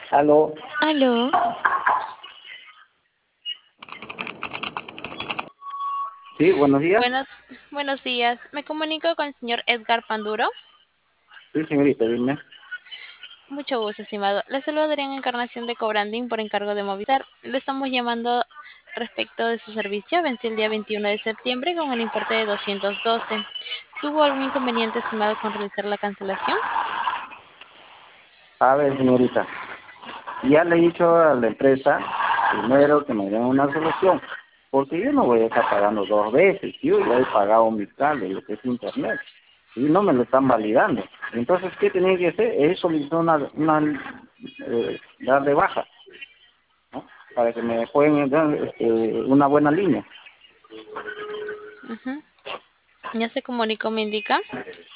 Aló, Aló, sí, buenos días. buenos, buenos días. Me comunico con el señor Edgar Panduro. Sí, señorita, dime. Mucho gusto, estimado. Le saludo Adrián Encarnación de Cobranding por encargo de Movistar. Le estamos llamando respecto de su servicio. Venció el día 21 de septiembre con el importe de 212. ¿Tuvo algún inconveniente, estimado, con realizar la cancelación? A ver, señorita, ya le he dicho a la empresa primero que me den una solución, porque yo no voy a estar pagando dos veces. Yo ya he pagado mi cable, lo que es internet, y no me lo están validando. Entonces, ¿qué tenía que hacer? Es solicitar dar de baja, ¿no? Para que me puedan dar una buena línea. Ujú. Ya se comunicó, me indica.